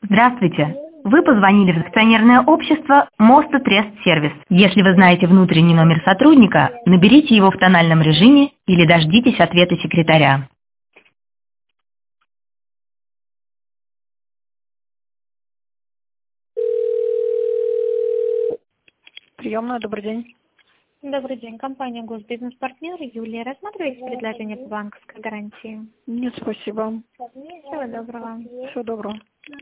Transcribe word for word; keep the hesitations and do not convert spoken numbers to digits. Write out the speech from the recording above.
Здравствуйте. Вы позвонили в акционерное общество Моста Трест Сервис. Если вы знаете внутренний номер сотрудника, наберите его в тональном режиме или дождитесь ответа секретаря. Приемная, добрый день. Добрый день. Компания «Госбизнес-партнер». Юлия, рассматриваете предложение по банковской гарантии? Нет, спасибо. Всего доброго. Всего доброго.